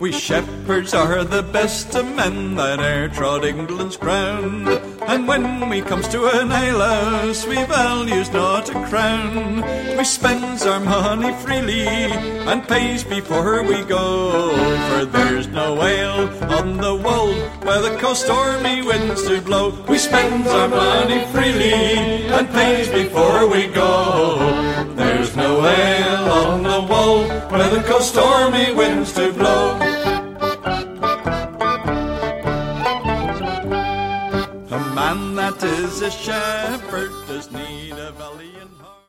We shepherds are the best of men that e'er trod England's ground, and when we comes to an alehouse we values not a crown. We spends our money freely and pays before we go, for there's no ale on the wold where the cold stormy winds do blow. We spends our money freely and pays before we go. There's no ale on the wold where the cold stormy winds do blow. A man that is a shepherd does need a valley.